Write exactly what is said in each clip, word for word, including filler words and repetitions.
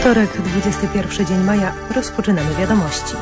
Wtorek, dwudziesty pierwszy dzień maja. Rozpoczynamy wiadomości.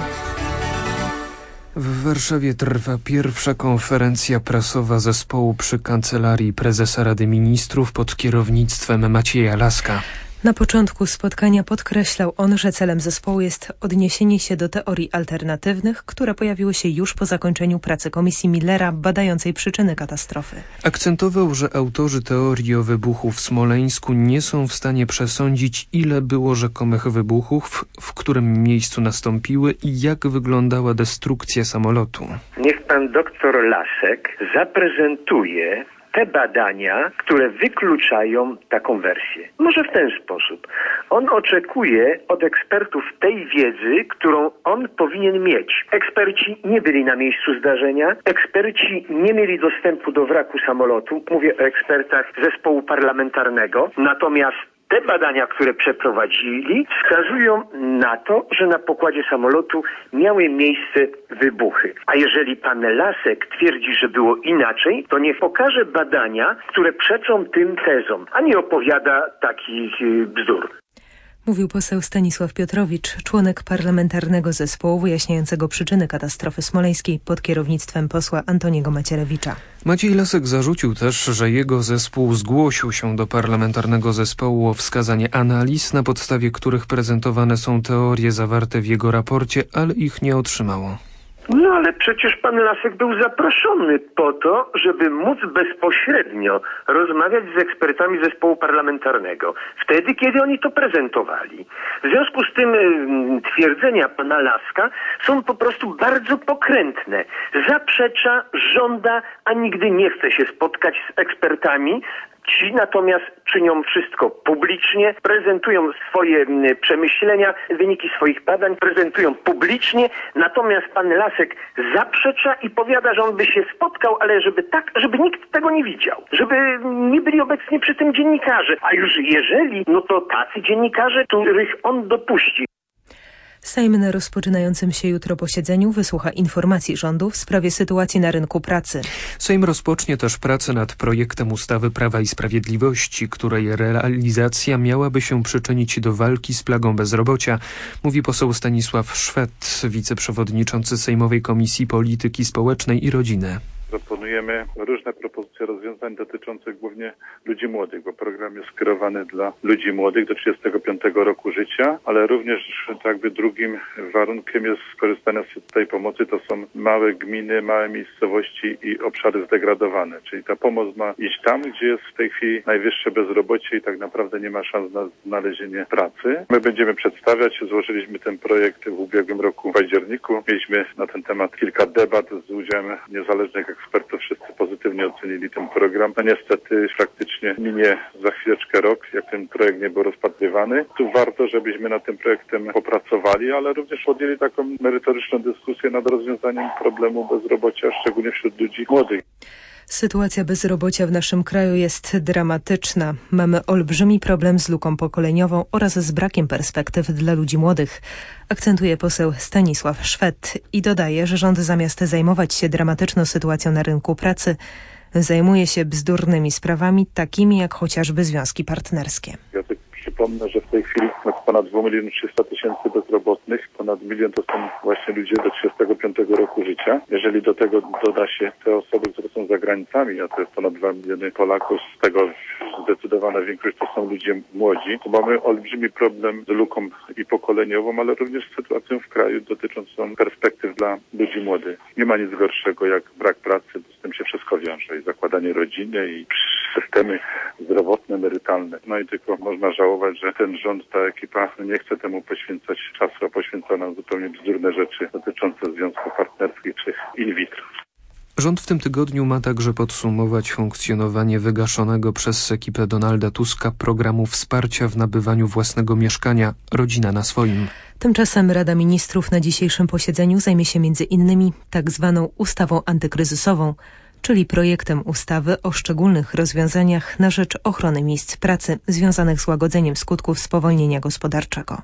W Warszawie trwa pierwsza konferencja prasowa zespołu przy Kancelarii Prezesa Rady Ministrów pod kierownictwem Macieja Laska. Na początku spotkania podkreślał on, że celem zespołu jest odniesienie się do teorii alternatywnych, które pojawiły się już po zakończeniu pracy Komisji Millera badającej przyczyny katastrofy. Akcentował, że autorzy teorii o wybuchu w Smoleńsku nie są w stanie przesądzić, ile było rzekomych wybuchów, w którym miejscu nastąpiły i jak wyglądała destrukcja samolotu. Niech pan doktor Lasek zaprezentuje te badania, które wykluczają taką wersję. Może w ten sposób. On oczekuje od ekspertów tej wiedzy, którą on powinien mieć. Eksperci nie byli na miejscu zdarzenia, eksperci nie mieli dostępu do wraku samolotu. Mówię o ekspertach zespołu parlamentarnego. Natomiast te badania, które przeprowadzili, wskazują na to, że na pokładzie samolotu miały miejsce wybuchy. A jeżeli pan Lasek twierdzi, że było inaczej, to niech pokaże badania, które przeczą tym tezom, a nie opowiada takich bzdur. Mówił poseł Stanisław Piotrowicz, członek parlamentarnego zespołu wyjaśniającego przyczyny katastrofy smoleńskiej pod kierownictwem posła Antoniego Macierewicza. Maciej Lasek zarzucił też, że jego zespół zgłosił się do parlamentarnego zespołu o wskazanie analiz, na podstawie których prezentowane są teorie zawarte w jego raporcie, ale ich nie otrzymało. No ale przecież pan Lasek był zaproszony po to, żeby móc bezpośrednio rozmawiać z ekspertami zespołu parlamentarnego. Wtedy, kiedy oni to prezentowali. W związku z tym y, twierdzenia pana Laska są po prostu bardzo pokrętne. Zaprzecza, żąda, a nigdy nie chce się spotkać z ekspertami. Ci natomiast czynią wszystko publicznie, prezentują swoje przemyślenia, wyniki swoich badań, prezentują publicznie, natomiast pan Lasek zaprzecza i powiada, że on by się spotkał, ale żeby tak, żeby nikt tego nie widział, żeby nie byli obecni przy tym dziennikarze, a już jeżeli, no to tacy dziennikarze, których on dopuści. Sejm na rozpoczynającym się jutro posiedzeniu wysłucha informacji rządu w sprawie sytuacji na rynku pracy. Sejm rozpocznie też pracę nad projektem ustawy Prawa i Sprawiedliwości, której realizacja miałaby się przyczynić do walki z plagą bezrobocia, mówi poseł Stanisław Szwed, wiceprzewodniczący Sejmowej Komisji Polityki Społecznej i Rodziny. Proponujemy różne propozycje rozwiązań dotyczących głównie ludzi młodych, bo program jest skierowany dla ludzi młodych do trzydziestego piątego roku życia, ale również jakby drugim warunkiem jest skorzystania z tej pomocy. To są małe gminy, małe miejscowości i obszary zdegradowane. Czyli ta pomoc ma iść tam, gdzie jest w tej chwili najwyższe bezrobocie i tak naprawdę nie ma szans na znalezienie pracy. My będziemy przedstawiać, złożyliśmy ten projekt w ubiegłym roku w październiku. Mieliśmy na ten temat kilka debat z udziałem niezależnych ekspertów, wszyscy pozytywnie ocenili ten program. No niestety faktycznie minie za chwileczkę rok, jak ten projekt nie był rozpatrywany. Tu warto, żebyśmy nad tym projektem popracowali, ale również podjęli taką merytoryczną dyskusję nad rozwiązaniem problemu bezrobocia, szczególnie wśród ludzi młodych. Sytuacja bezrobocia w naszym kraju jest dramatyczna. Mamy olbrzymi problem z luką pokoleniową oraz z brakiem perspektyw dla ludzi młodych, akcentuje poseł Stanisław Szwed i dodaje, że rząd zamiast zajmować się dramatyczną sytuacją na rynku pracy, zajmuje się bzdurnymi sprawami, takimi jak chociażby związki partnerskie. Ja tak przypomnę, że w tej chwili ponad dwa miliony trzysta tysięcy bezrobotnych, ponad milion to są właśnie ludzie do trzydziestego piątego roku życia. Jeżeli do tego doda się te osoby, które są za granicami, a to jest ponad dwa miliony Polaków, z tego zdecydowana większość to są ludzie młodzi, to mamy olbrzymi problem z luką i pokoleniową, ale również z sytuacją w kraju dotyczącą perspektyw dla ludzi młodych. Nie ma nic gorszego jak brak pracy, bo z tym się wszystko wiąże. I zakładanie rodziny, i systemy zdrowotne, emerytalne. No i tylko można żałować, że ten rząd, ta ekipa nie chce temu poświęcać czasu, a poświęca nam zupełnie bzdurne rzeczy dotyczące związków partnerskich czy in vitro. Rząd w tym tygodniu ma także podsumować funkcjonowanie wygaszonego przez ekipę Donalda Tuska programu wsparcia w nabywaniu własnego mieszkania Rodzina na swoim. Tymczasem Rada Ministrów na dzisiejszym posiedzeniu zajmie się między innymi tak zwaną ustawą antykryzysową, czyli projektem ustawy o szczególnych rozwiązaniach na rzecz ochrony miejsc pracy związanych z łagodzeniem skutków spowolnienia gospodarczego.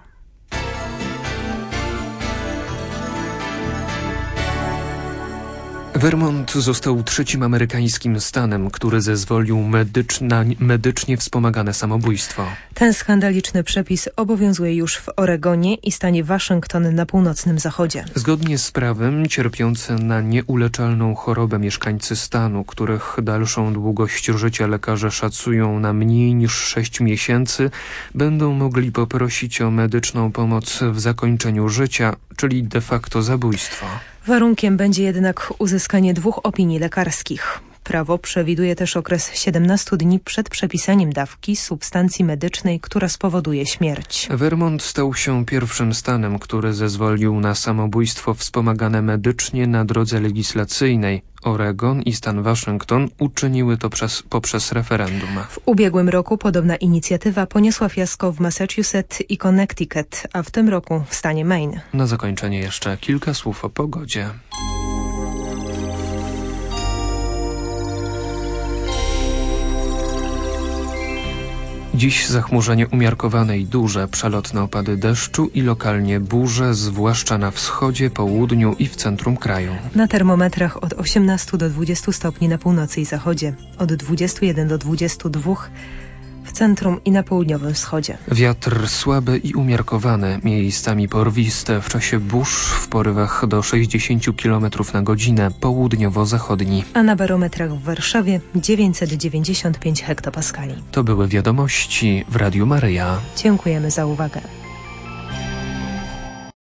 Vermont został trzecim amerykańskim stanem, który zezwolił medycz na medycznie wspomagane samobójstwo. Ten skandaliczny przepis obowiązuje już w Oregonie i stanie Waszyngton na północnym zachodzie. Zgodnie z prawem cierpiący na nieuleczalną chorobę mieszkańcy stanu, których dalszą długość życia lekarze szacują na mniej niż sześć miesięcy, będą mogli poprosić o medyczną pomoc w zakończeniu życia, czyli de facto zabójstwo. Warunkiem będzie jednak uzyskanie dwóch opinii lekarskich. Prawo przewiduje też okres siedemnastu dni przed przepisaniem dawki substancji medycznej, która spowoduje śmierć. Vermont stał się pierwszym stanem, który zezwolił na samobójstwo wspomagane medycznie na drodze legislacyjnej. Oregon i stan Waszyngton uczyniły to przez, poprzez referendum. W ubiegłym roku podobna inicjatywa poniosła fiasko w Massachusetts i Connecticut, a w tym roku w stanie Maine. Na zakończenie jeszcze kilka słów o pogodzie. Dziś zachmurzenie umiarkowane i duże, przelotne opady deszczu i lokalnie burze, zwłaszcza na wschodzie, południu i w centrum kraju. Na termometrach od osiemnastu do dwudziestu stopni na północy i zachodzie, od dwudziestu jeden do dwudziestu dwóch w centrum i na południowym wschodzie. Wiatr słaby i umiarkowany, miejscami porwiste, w czasie burz w porywach do sześćdziesięciu kilometrów na godzinę, południowo-zachodni. A na barometrach w Warszawie dziewięćset dziewięćdziesiąt pięć hektopaskali. To były wiadomości w Radiu Maryja. Dziękujemy za uwagę.